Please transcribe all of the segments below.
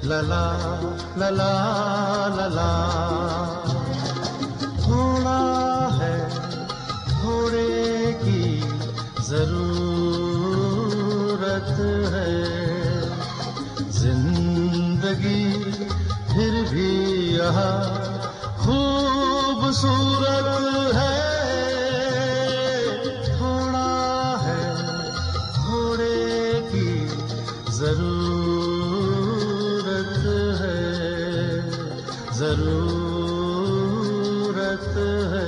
लला लला लला। थोड़ा है थोड़े की जरूरत है, जिंदगी फिर भी यहाँ खूबसूरत है। थोड़ा है थोड़े की जरूरत है, जरूरत है।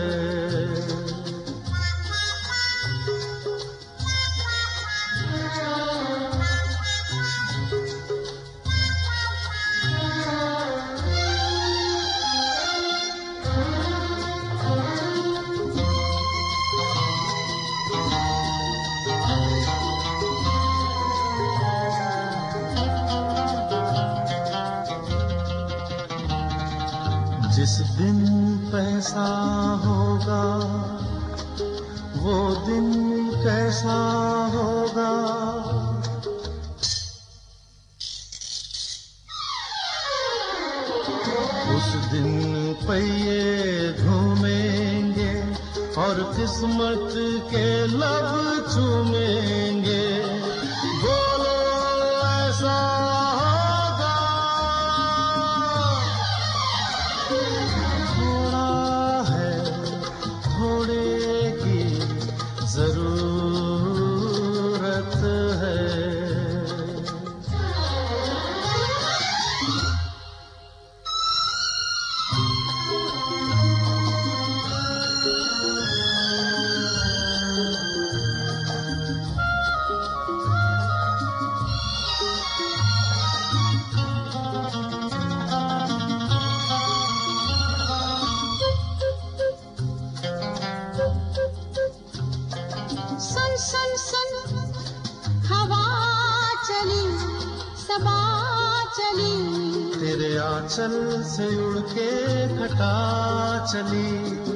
जिस दिन पैसा होगा वो दिन कैसा होगा, उस दिन पहिए घूमेंगे और किस्मत के लब चूमेंगे। बोलो ऐसा जरूरत है। सुन सुन सुन हवा चली सबा चली, तेरे आंचल से उड़ के घटा चली।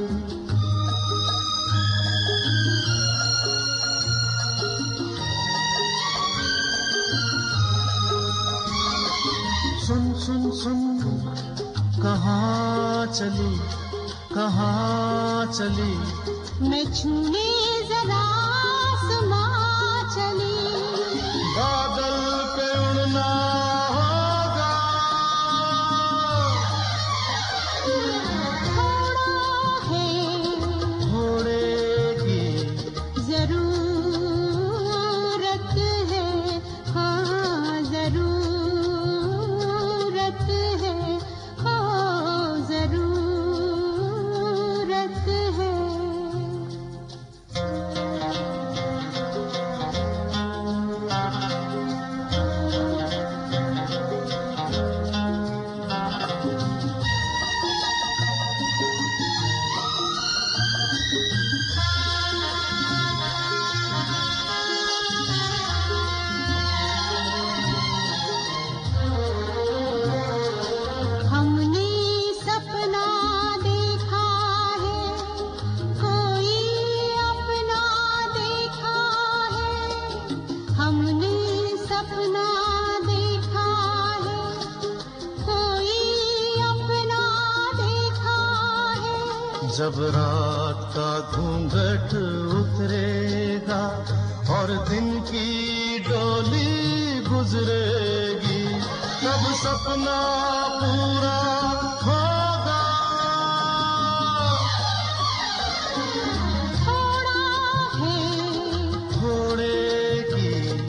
सुन सुन सुन कहाँ चली कहाँ चली, मैं छूने जरा चली। बादल पे उड़ना होगा, थोड़ा है थोड़े की जरूरत है, हाँ जरूरत है, हाँ जरूरत है। जब रात का घूंघट उतरेगा और दिन की डोली गुजरेगी, तब सपना पूरा होगा। थोड़ा है थोड़े की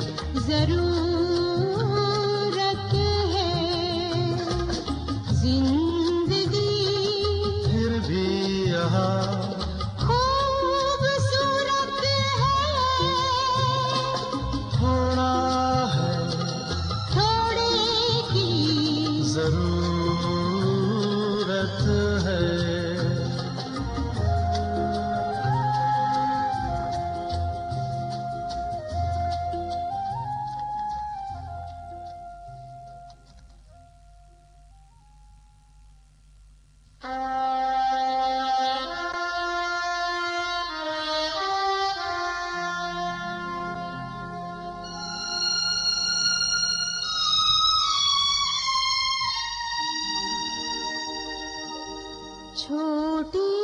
जरूरत है, जिंदगी फिर भी यहाँ खूबसूरत है। थोड़ा है थोड़े की जरूर छोटी